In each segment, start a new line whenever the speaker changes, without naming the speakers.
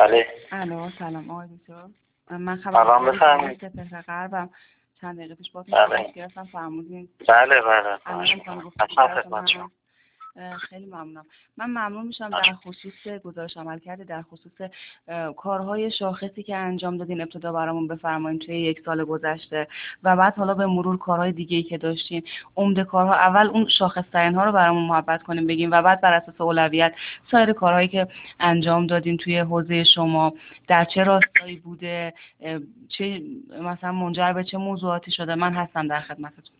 بله.
الو سلام آقای دکتر. من
سلام بفرمایید.
سپهر غربم. چند دقیقه پیش باهاتون صحبت کردم فرمودین.
بله بله.
خیلی ممنونم. من ممنون میشم در خصوص گزارش عملکرد، در خصوص کارهای شاخصی که انجام دادین ابتدا برامون بفرمایید توی 1 سال گذشته و بعد حالا به مرور کارهای دیگه‌ای که داشتین. عمده کارها، اول اون شاخص‌ترین ها رو برامون محبت کنیم بگیم و بعد بر اساس اولویت سایر کارهایی که انجام دادین توی حوزه شما در چه راستایی بوده، چه مثلا منجر به چه موضوعاتی شده. من هستم در خدمتتون.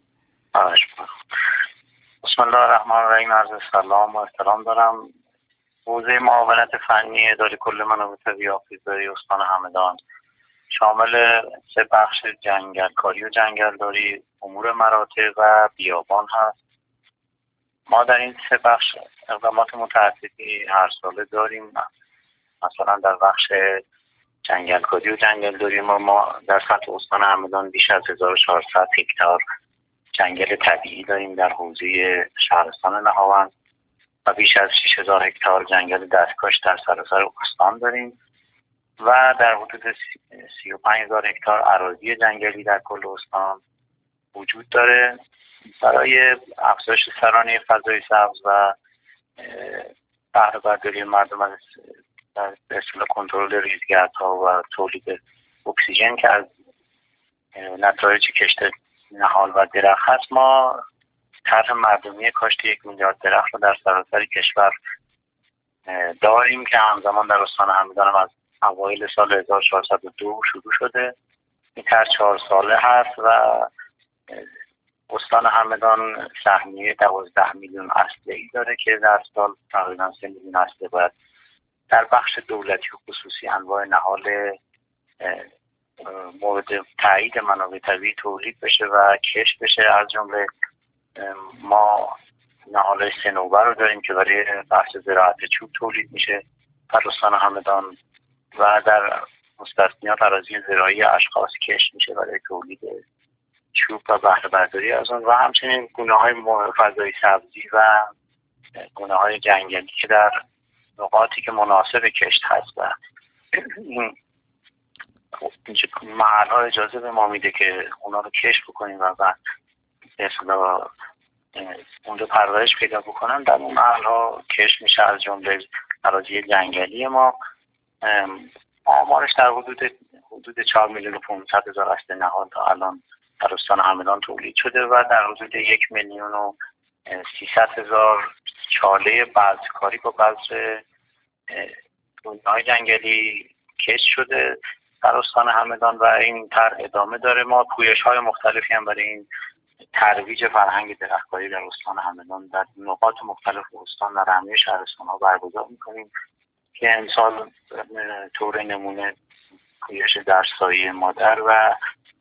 بسم الله الرحمن الرحیم. عرض سلام و احترام دارم. حوزه معاونت فنی اداره کل منابع طبیعی آبزیسازی استان همدان شامل 3 بخش جنگلکاری و جنگلداری، امور مراتع و بیابان هست. ما در این 3 بخش اقدامات متعددی هر ساله داریم. مثلا در بخش جنگلکاری و جنگلداری ما در سطح استان همدان بیش از 1400 هکتار جنگل طبیعی داریم در حوزه شهرستان نهاوند و بیش از 6000 هکتار جنگل دستکش در سراسر استان داریم و در حدود 35000 هکتار اراضی جنگلی در کل استان وجود داره. برای افزایش سرانه فضای سبز و بهره برداری مردم از به اصطلاح کنترل ریزگردها و تولید اکسیژن که از نتایج کشت نهال و درخت هست، ما طرح مردمی کاشت 1 میلیارد درخت رو در سراسر کشور داریم که همزمان در استان همدان از اوایل سال 1402 شروع شده. این طرح 4 ساله هست و استان همدان سهمیه 12 میلیون اصلی داره که در سال تقریبا 3 میلیون اصلی باید در بخش دولتی و خصوصی انواع نهال مورد تایید منابع طبیعی تولید بشه و کشت بشه. از جمله ما نهال صنوبر رو داریم که برای بحث زراعت چوب تولید میشه در استان همدان و در مستثنیات اراضی زراعی اشخاص کشت میشه برای تولید چوب و بهره برداری از اون و همچنین گونه‌های فضایی سبزی و گونه‌های جنگلی که در نقاطی که مناسب کشت هست و این محل‌ها اجازه به ما میده که اونا رو کشت بکنیم و بعد به اصطلاح اونجا پرورش پیدا بکنن. در اون محل‌ها کشت میشه. از جمله اراضی جنگلی ما آمارش در حدود 4 میلیون و 500 هزار اصل نهال تا الان در استان همدان تولید شده و در حدود 1 میلیون و 300 هزار چاله بذرکاری با بذر گونه‌های جنگلی کشت شده در استان همدان و این طرح ادامه داره. ما پویش‌های مختلفی هم برای این ترویج فرهنگ درختکاری در استان همدان در نقاط مختلف استان در همه شهرستان‌ها برگزار می‌کنیم که امسال طور نمونه پویش در سایه مادر و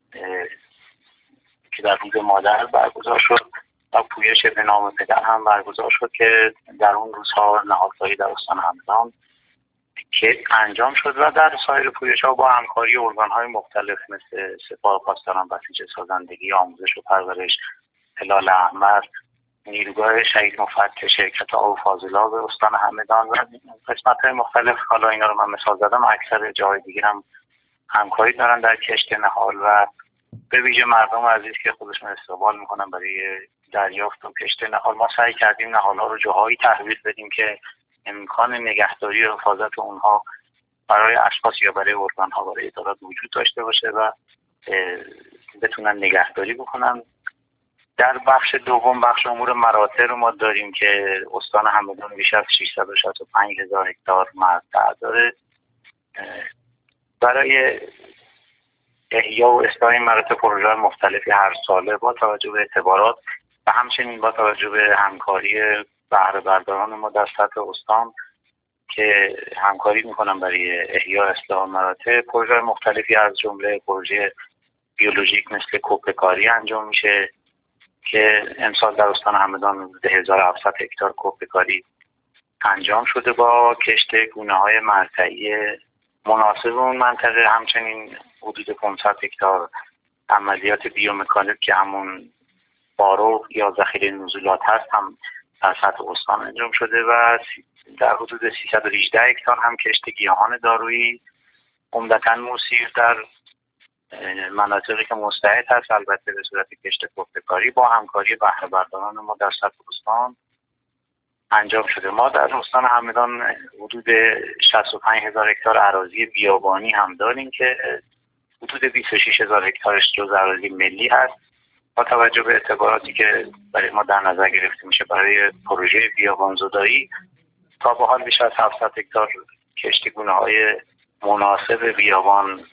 که در روز مادر برگزار شد و پویش به نام پدر هم برگزار شد که در اون روزها نهادکاری در استان همدان که انجام شد و در سایر پویش‌ها با همکاری ارگان‌های مختلف مثل سپاه پاسداران بسیج سازندگی، آموزش و پرورش، هلال احمر، نیروگاه شهید مفتش، شرکت آب فاضلاب استان همدان و قسمت‌های مختلف. حالا اینا رو من مثال زدم، اکثر جای دیگه هم همکاری دارن در کشت نهال و به ویژه مردم عزیز که خودشون استقبال میکنن برای دریافت و کشت نهال. ما سعی کردیم نهال‌ها رو جاهایی تحویل بدیم که امکان نگهداری و حفاظت اونها برای اشخاص یا برای ارگان‌ها برای ادارات وجود داشته باشه و بتونن نگهداری بکنن. در بخش دوم، بخش امور مراتع رو ما داریم که استان همدان بیش از 665 هزار هکتار مرتع داره. برای احیا و اصلاح مراتع پروژه‌های مختلفی هر ساله با توجه به اعتبارات و همچنین با توجه به همکاری بهره برداران ما در سطح استان که همکاری میکنن برای احیا اصلاح مراتع، پروژه مختلفی از جمله پروژه بیولوژیک مثل کوپه‌کاری انجام میشه که امسال در استان همدان 1700 هکتار کوپه‌کاری انجام شده با کشت گونه‌های مرتعی مناسب اون منطقه. همچنین حدود 500 هکتار عملیات بیومکانیک که همون بارو یا ذخیره نزولات هست هم در سطح استان انجام شده و در حدود 318 هکتار هم کشت گیاهان دارویی عمدتاً موثیر در مناطقی که مستعد هست، البته به صورت کشت پخته‌کاری با همکاری بهره برداران ما در سطح استان انجام شده. ما در استان همدان حدود 65,000 هکتار اراضی بیابانی هم داریم که حدود 26,000 هکتارش جز اراضی ملی هست. با توجه به اعتباراتی که برای ما در نظر گرفته میشه برای پروژه بیابانزدایی، تا به حال بیش از 700 هکتار کشتیگونه‌های مناسب بیابان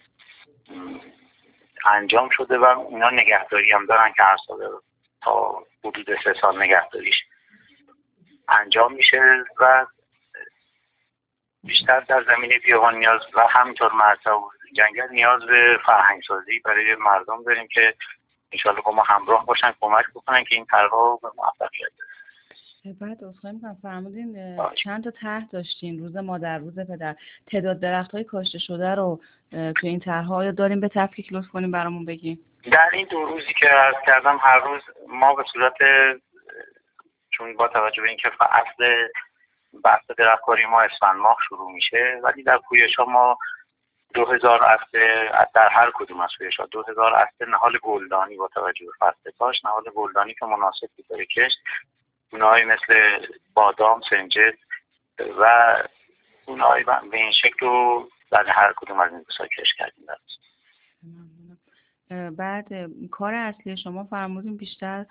انجام شده و اینا نگهداری هم دارن که هر سال تا حدود 3 سال نگهداریش انجام میشه و بیشتر در زمینه بیابان نیاز و همینطور مرتع و جنگل نیاز به فرهنگسازی برای مردم داریم که انشاءالله با ما همراه باشن، کمک بکنن که این طرح‌ها به موفقیت برسه.
بعد عذرخواهی می‌کنم، فرمودین چند تا طرح داشتین، روز مادر، روز پدر، تعداد درخت‌های کاشته شده رو تو این طرح‌ها آیا داریم به تفکیک لطف کنیم برامون بگیم؟
در این 2 روزی که عرض کردم هر روز ما به صورت، چون با توجه به اینکه اصل بحث درختکاری ما اسفند ماه شروع میشه، ولی در پویش‌ها ما 2000 اصل در هر کدوم از پویش‌ها 2000 اصل نهال گلدانی با توجه به فصل کاشت، نهال گلدانی که مناسب برای کشت، گونه‌های مثل بادام، سنجد و گونه‌های به این شکل رو در هر کدوم از این روزها کشت کردیم.
بعد کار اصلی شما فرمودین بیشتر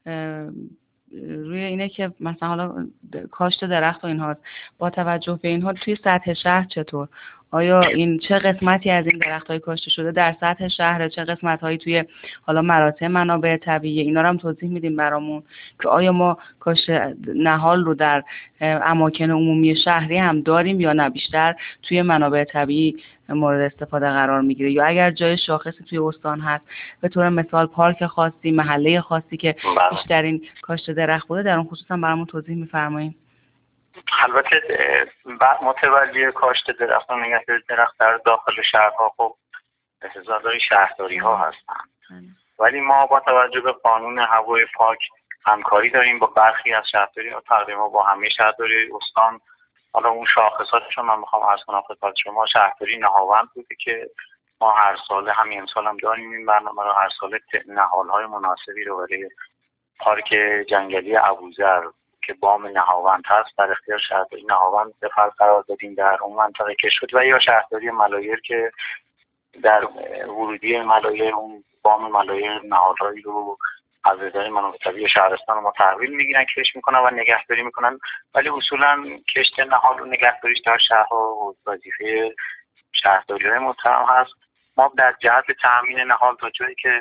روی اینه که مثلا حالا کاشت درخت و اینها، با توجه به اینها توی سطح شهر چطور؟ آیا این چه قسمتی از این درخت‌های کاشته شده در سطح شهر، چه قسمت‌هایی توی حالا مراتع منابع طبیعی، اینا رو هم توضیح میدیم برامون که آیا ما کاشت نهال رو در اماکن عمومی شهری هم داریم یا نه بیشتر توی منابع طبیعی مورد استفاده قرار میگیره، یا اگر جای شاخصی توی استان هست به طور مثال پارک خاصی، محله خاصی که بیشترین کاشت درخت بوده، در اون خصوص هم برامون توضیح می‌فرمایید؟
البته بعد متولی کاشت درخت و نگهداری درخت در داخل شهرها خب احتضارهای شهرداری ها هستند، ولی ما با توجه به قانون هوای پاک همکاری داریم با برخی از شهرداری ها، تقریبا با همه شهرداری استان. حالا اون شاخصاتشون من میخوام عرض کنم خدمت شما. شهرداری نهاوند بوده که ما هر ساله، همین امسال هم داریم این برنامه رو، هر ساله نهال‌های مناسبی رو برای پارک جنگلی ابوذر که بام نهاوند هست در اختیار شهرداری نهاوند به فرض قرار دادیم در اون منطقه که شد، و یا شهرداری ملایر که در ورودی ملایر اون بام ملایر نهال‌هایی رو از اداره منابع طبیعی شهرستان ما تحویل میگیرن، کشت میکنن و نگهداری میکنن. ولی اصولا کشت نهال و نگهداریش در شهرها وظیفه شهرداری‌های محترم هست. ما در جهت تامین نهال تا جایی که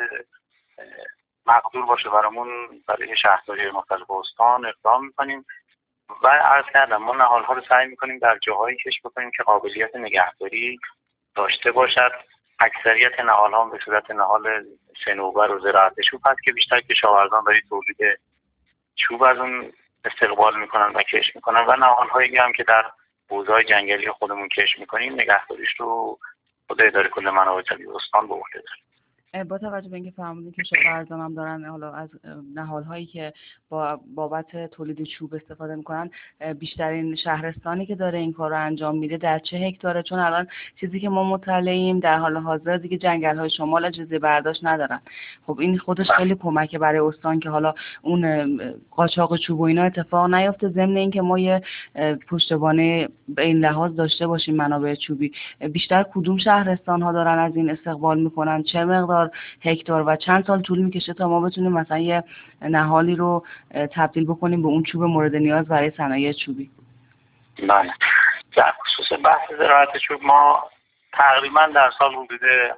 مقدور باشه برامون برای شهرداری مختلف استان اقدام میکنیم و عرض کردم ما نهال‌ها رو سعی میکنیم در جاهایی کشت بکنیم که قابلیت نگهداری داشته باشد. اکثریت نهال‌ها به صورت نهال صنوبر و زراعت چوب هست که بیشتر کشاورزان برای تولید چوب از اون استقبال میکنن و کشت میکنن، و نهال‌هایی هم که در حوزه‌های جنگلی خودمون کشت میکنیم نگهداریش رو خود اداره کل منابع طبیعی استان به عهده داره.
با توجه به اینکه فهمیدین که کشاورزان هم دارن حالا از نهال‌هایی که بابت تولید چوب استفاده میکنن، بیشترین شهرستانی که داره این کار رو انجام میده در چه هکتاره؟ چون الان چیزی که ما مطلعیم در حال حاضر دیگه جنگل‌های شمال اجازه برداشت ندارن. خب این خودش خیلی کمکه برای استان که حالا اون قاچاق چوب و اینا اتفاق نیفته، ضمن اینکه ما یه پشتوانه به این لحاظ داشته باشیم منابع چوبی. بیشتر کدوم شهرستان‌ها دارن از این استقبال میکنن؟ چه مقدار هکتار و چند سال طول میکشه تا ما بتونیم مثلا یه نهالی رو تبدیل بکنیم به اون چوب مورد نیاز برای صنایع چوبی؟
بله، در خصوص بحث زراعت چوب ما تقریبا در سال حدود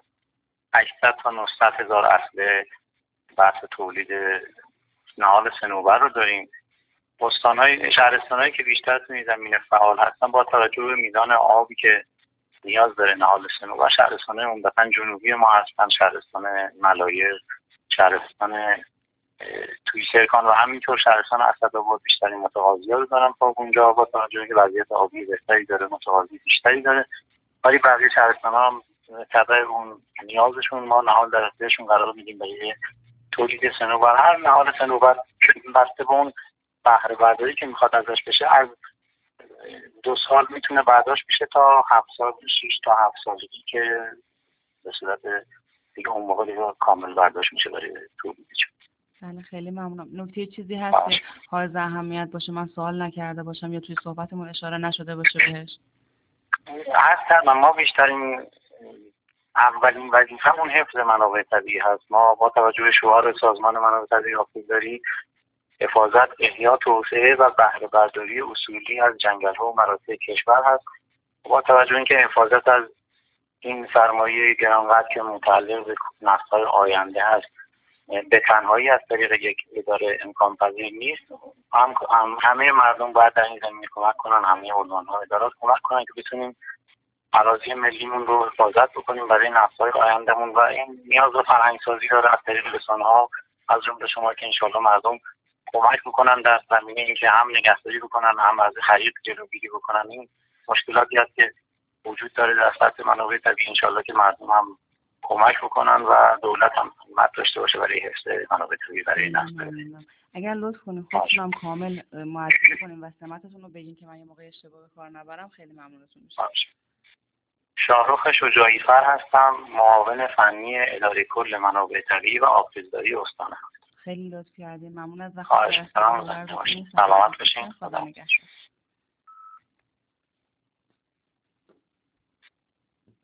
800 تا 900 هزار اصل بحث تولید نهال صنوبر رو داریم. شهرستان‌هایی که بیشتر تو این زمینه فعال هستن با توجه به میزان آبی که نیاز داره نهال صنوبر، شهرستان‌های عمدتاً جنوبی ما هستن، شهرستان ملایر، شهرستان توی سرکان و همینطور شهرستان اسدآباد بیشترین متقاضی‌ها رو دارن. خب اونجا با توجه به وضعیت آبی بهتری داره، متقاضی بیشتری داره، ولی بقیه شهرستان‌ها هم تبع اون نیازشون ما نهال در اختیارشون قرار میدیم برای تولید صنوبر. هر نهال صنوبر بسته به اون بهره برداری که میخواد ازش بشه از 2 سال میتونه برداشت بشه تا 7 سال، 6 تا 7 سالگی که به صورت دیگه اون موقع دیگه کامل برداشت میشه برای تولید.
بله خیلی ممنونم. نکته چیزی هست که حائز اهمیت باشه من سوال نکرده باشم یا توی صحبتمون اشاره نشده باشه بهش؟
اصلا ما بیشترین اولین وظیفمون حفظ منابع طبیعی هست. ما با توجه به شعار سازمان منابع طبیعی آفریقایی حفاظت، احیا، توسعه و بهره برداری اصولی از جنگل‌ها و مراتع کشور هست. با توجه به اینکه حفاظت از این سرمایه گرانقدر که متعلق به نسل‌های آینده هست به تنهایی از طریق یک اداره امکان پذیر نیست. همه مردم باید در این زمینه کمک کنن، همه ارگان‌ها ادارات کمک کنن که بتونیم اراضی ملیمون رو حفاظت بکنیم برای نسل‌های آیندهمون و این نیاز به فرهنگ‌سازی داره از طریق رسانه‌ها، از جمله شما که انشالله مردم کمک میکنن در زمینه اینکه هم نگهداری بکنن هم از خرید جلوگیری بکنن. این مشکلاتی هست که وجود داره در سطح منابع طبیعی، انشالله که مردم هم کمک بکنن و دولت هم همت داشته باشه برای حفظ منابع طبیعی برای نسل.
اگر لطف کنید خودتونم کامل معرفی کنیم و سمتتون رو بگین که من یه موقع اشتباه به کار نبرم، خیلی ممنونتون میشم.
شاهرخ شجاعی‌فر هستم، معاون فنی اداره کل منابع طبیعی و آبزیرداری استان هستم.
خیلی لطف کردین. ممنون از وقتی
سلامت باشین. خدا نگهدار.